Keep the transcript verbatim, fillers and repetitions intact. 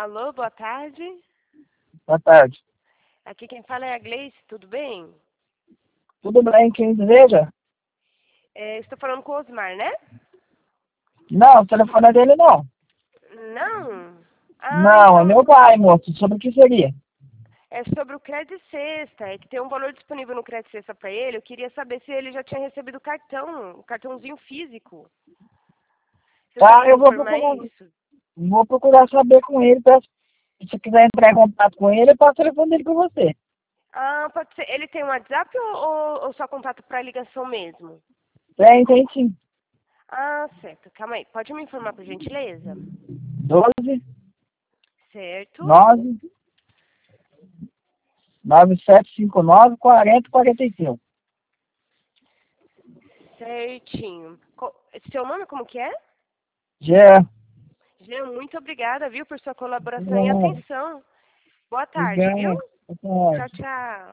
Alô, boa tarde. Boa tarde. Aqui quem fala é a Gleice, tudo bem? Tudo bem, quem deseja? É, estou falando com o Osmar, né? Não, o telefone é dele não. Não? Ah, Não, é então meu pai, moço. Sobre o que seria? é sobre o Crédito Sexta. É que tem um valor disponível no Crédito Sexta para ele. Eu queria saber se ele já tinha recebido o cartão, o cartãozinho físico. Você Tá, sabe me eu vou informar procurar, isso? vou procurar saber com ele. Tá? Se você quiser entrar em contato com ele, eu passo o telefone dele com você. Ah, pode ser. Ele tem um WhatsApp ou, ou, ou só contato para ligação mesmo? Tem, tem sim. Ah, certo. Calma aí. Pode me informar, por gentileza? Doze, Certo. nove, nove sete cinco nove, quarenta, quarenta e cinco. Certinho. Co- Seu nome como que é? Já. Jean, muito obrigada, viu, por sua colaboração e Obrigado. atenção. Boa tarde, viu? Obrigado. Boa Tchau, tarde. tchau.